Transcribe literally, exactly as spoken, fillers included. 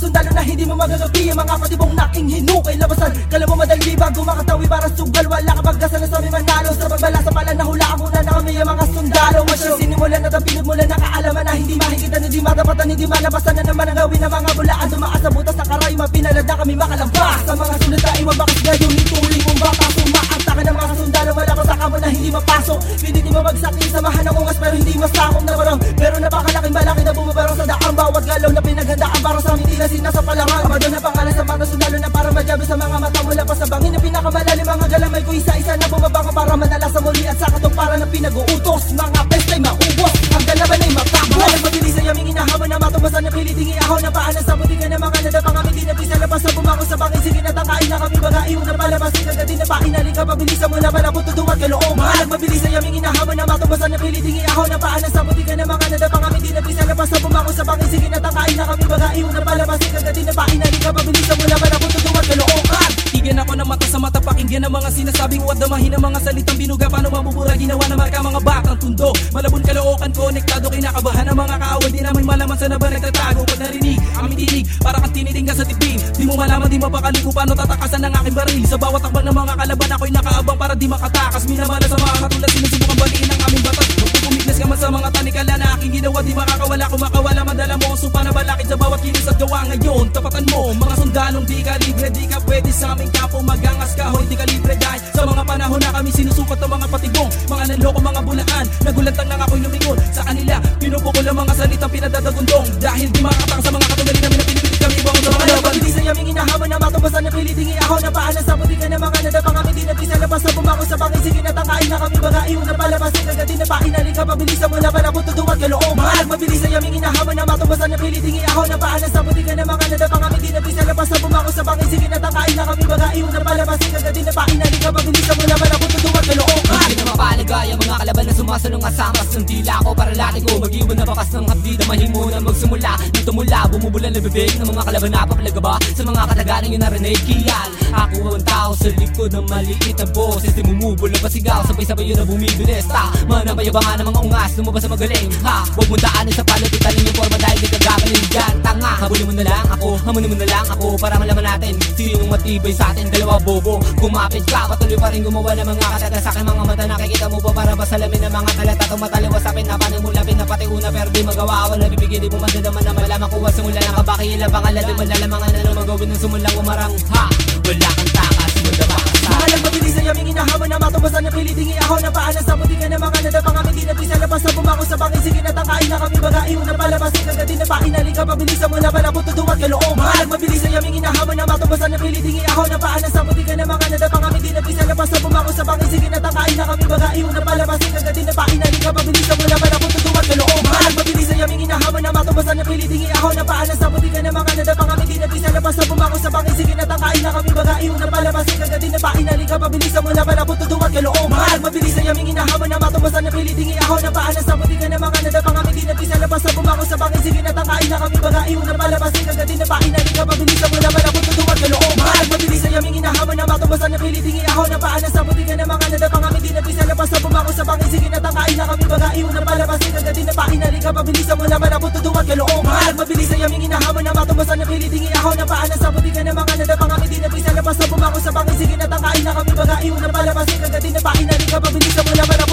sundalo na hindi mo magagapi. Ang mga patibong naking hinukay labasan, kala mo madali bago makatawi para sugal. Wala ka pagdasal na sa may manalo, sa pagbala sa pala nahulaan muna na kami ang mga sundalo. Masya sinimulan at ang pinagmulan na kaalaman na hindi mahigitan, hindi matapatan, hindi malabasan na naman ang gawin ng mga bulaan. Dumaas sa butas sa karay, mapinalad na kami makalabas. Sa mga sulit ay mabakas ngayon, ituloy mong bata. Sumaanta ka ng mga sundalo, wala pa sa kamo na hindi mapasok. Hindi di mabagsakin, samahan ng ungas pero hindi masakong na barang. Pero napakalaking balaki na bumabarang sa daan. Bawat galaw na pinaghandaan para sa amin tila sinasa palangan. Amado na pangalan sa mga sundalo na para madyabi sa mga mata. Mula pa sa bangin na pinakamalalim mga galamay ko, isa-isa na bumabanga para manala sa muli. At sa katong para ng pinag-uutos, mga pestay maubos, ang galaban ay matapos. Mahalang mabilis ay aming inahawan na matumasan na piliting iahaw na paanan sa buti ka na mga nadapang kami di napisa labas sa bumako sa bangin. Sige na tangkain na kami baga iyon na palabasin kagad din na painali ka pabilisan mo na malabot tutuwag kaloob. Mahalang mabilis ay aming inahawan na matumasan na piliting iahaw na paanan sa buti ka na mga nadapang kami di napisa labas sa bumako sa bangin. Sige na tangkain na kami baga iyon na palabasin kagad din na painali ka pabilisan mo na malabot tutuwag kaloob. Tigyan ako ng mata sa mata, pakinggan ang mga sinasabing uwat, damahin ang mga salitang binuga. Paano mabubura, ginawa na marka mga bakang tundo. Malabon kalookan, konektado, kinakabahan ang mga kaaway. Di namin malaman sa naba nagtatago. Pag narinig, aming tinig, para kang tinitingga sa tipin. Di mo malaman, di mapakali kung paano tatakasan ng aking baril. Sa bawat takbang ng mga kalaban, ako'y nakaabang para di makatakas. Minamala sa mga katulad, sinusubukan baliin ang aming batas. Magpupumiglas ka man sa mga tanikala na aking ginawa. Di makakawala, kung makawala, madala mo ang supa na balakid sa bawat kilos at gawa ngayon. Tapatan mo, mga sundalong di ka libre, di ka pwede sa aming kapo magangas ka, hoy di ka libre. Dahil sa mga panahon na kami sinusukat ng mga patibong, mga nanloko, mga bulaan, nagulantang lang ako'y lumingon sa kanila. Pinupukol ang mga salitang pinadadagundong, dahil di makakatang sa mga katugali namin na pinipilit kami ibang sa mga laban. Mabilis ay aming inahawan na matubasan na piliting iahaw na paanan sa buti ka na mga nadapang kami di napisa labas sa bumako sa bangin. Sige na tangkain na kami baga iyon na palabasin kagad din na painali ka pabilisan mo na malabot tutuwag kaloob. Mahalang mabilis ay aming inahawan na matubasan na piliting iahaw na paanan sa buti ka na mga nadapang kami di napisa labas sa bumako sa bangin. Sige na tangkain na kami baga iyon na palabasin kagad din na painali ka pabilisan mo na malabot tutuwag kaloob. Hindi na mapaligaya mga kalaban na sumasalong asamas ng dila ko para lati ko mag-iwan na bakas ng hapdi. Damahin mo na magsimula dito mula bumubulan na bibig ng mga kalaban na papalaga ba sa mga katagalan yung narinig. Kiyan ako ang tao sa likod ng maliit na boses, di mumubula pa sigaw, sabay-sabay yun na bumibilis. Tama na mayabangan ng mga ungas, lumabas sa magaling. Ha, huwag mo daanin sa palutitan yung forma dahil di ka gagaling dyan. Tanga, habulin mo na lang ako, hamunin mo na lang ako para malaman natin sinong matibay sa atin. Dalawa bobo, kumapit ka, patuloy pa rin gumawa ng mga katata sa aking mga mata. Nakikita mo ba para basalamin ng mga talata tumataliwas sa akin na paano mo lapin na pati una pero di magawa. Wala bibigyan, di mo mandadaman na malaman ko wa simula ng kabakilan pangalan. Di malalamangan na nung magawin ng sumulang umarang. Ha, wala kang takas, madabakas sa mahalang mabilis ay aming inahawan na matubasan na piliting iahaw na paanan sa buti ka na mga nadapang kami di napisa labas sa bumako sa bangin. Sige na tangkain na kami baga iyon na palabasin kagad din na painali ka pabilisan mo na malabot tutuwag kaloob. Mahalang mabilis ay aming inahawan na matubasan na piliting iahaw na paanan sa buti ka na mga nadapang kami di napisa labas sa bumako sa bangin. Sige na tangkain na kami baga iyon na palabasin kagad din na painali ka pabilisan mo na malabot tutuwag kaloob. Mahalang mabilis ay aming inahawan na matubasan na piliting iahaw na paanan sa buti ka na mga nadapang kami di napisa labas sa bumako sa bangin. Sige na tangkain na kami baga iyon na palabasin kagad din na painali ka pabilisan mo na malabot tutuwag kaloob. Mahalang mabilis ay aming inahawan na matubasan na piliting iahaw na paanan sa buti ka na mga nadapang kami di napisa labas sa bumako sa bangin. Sige na tangkain na kami baga iyon na palabasin kagad din na painali ka pabilisan mo na malabot tutuwag kaloob. Mahalang mabilis ay aming inahawan na matubasan na piliting iahaw na paanan sa buti ka na mga nadapang kami di napisa labas sa bumako sa bangin. Sige na tangkain na kami baga iyon na palabasin kagad din na painali ka pabilisan mo na malabot tutuwag kaloob. Mahalang mabilis ay aming inahawan na matubasan na piliting iahaw na paanan sa buti ka na mga nadapang kami di napisa labas sa bumako sa bangin. Sige na tangkain na kami baga iyon na palabasin kagad din na painali ka pabilisan mo na malabot